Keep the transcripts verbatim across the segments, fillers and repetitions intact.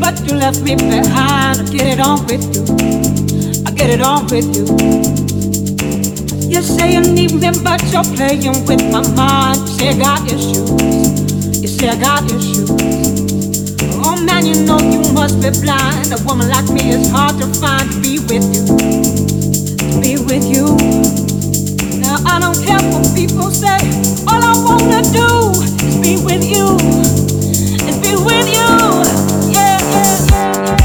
but you left me behind. I get it on with you. I get it on with you. You say you need me, but you're playing with my mind. You say I got issues. You say I got issues. Oh man, you know you must be blind. A woman like me is hard to find. To be with you, to be with you. Now I don't care what people say. All I wanna do is be with you. Is be with you. Yeah, yeah, yeah,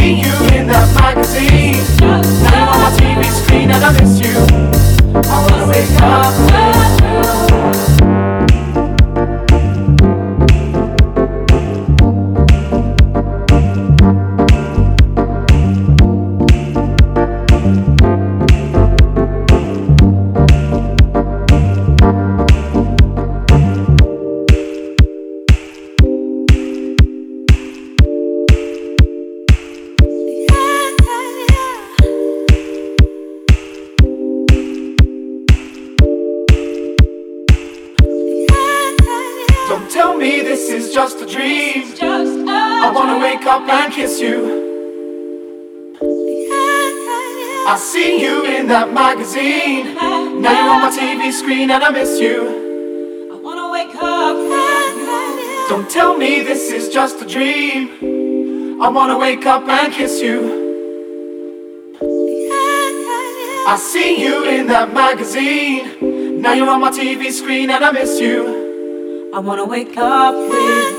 Now you're on my T V screen and I miss you. I wanna wake up with you. Don't tell me this is just a dream. I wanna wake up and kiss you. I see you in that magazine. Now you're on my T V screen and I miss you. I wanna wake up with you. Don't tell me this is just a dream. I wanna wake up and kiss you. I see you in that magazine. Now you're on my T V screen and I miss you. I wanna wake up with you.